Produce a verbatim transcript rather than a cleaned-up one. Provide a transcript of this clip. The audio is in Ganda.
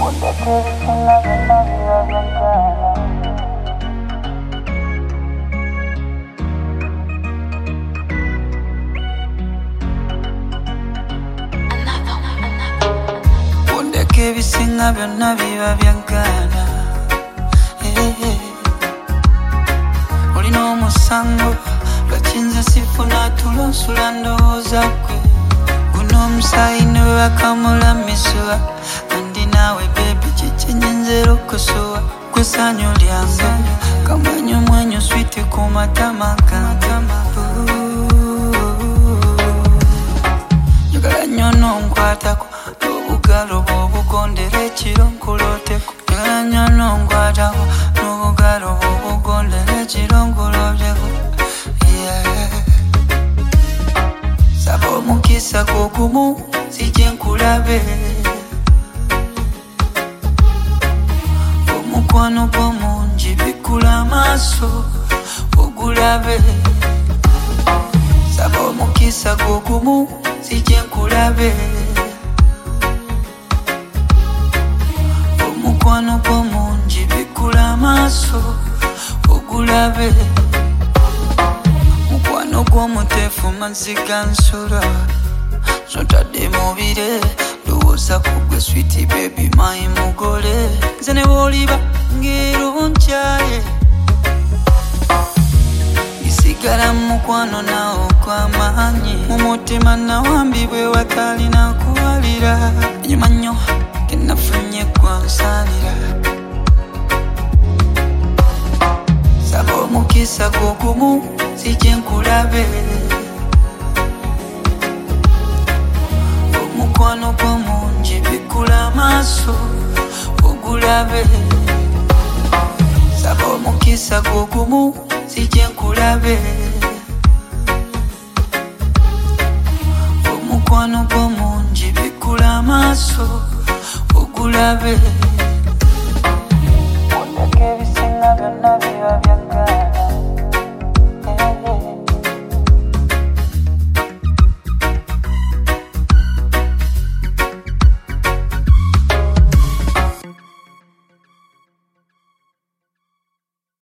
Ondeke ebisinga byonna biba byaggana. Olina omusango gakinze sifuna tulo nsula ndowooza gwe. Guno omusaayi ne bwe bakamulamisibwa kandi naawe bebi kikyenye nzera okusuwa. Gwe ssanyu lyange kamwenyu mwenyu switi ku matama gange. Njagala nnyo n'onkwatako n'obugalo bw'obugondera ekiro nkulooteko. Njagala nnyo n'onkwatako n'obugalo bw'obugondera ekiro nkulobyeko. Saba omukisa gwogumu sijje nkulabe. Omukwano gwo mungi bikkula amaaso ogulabe. Saba omukisa gwogumu sijje nkulabe. Omukwano gwo mungi bikkula amaaso ogulabe. Mukwano gw'omuteefu mazzi ga nsula zotadde mubire ndowooza ku gwe switi baby mayi mugole. Nze ne bw'oliba ngero nkyaye isigala mukwano nawo okw'amaanyi. Mu mutima nawambibwe watalina kuwalira. Enyuma nnyo kenafunye gwansaanira. Saba omukisa gwogumu sijje nkulabe. Omukwano gwo mungi bikkula amaaso ogulabe. Saba omukisa gwogumu sijje nkulabe. Omukwano gwo mungi bikkula amaaso ogulabe.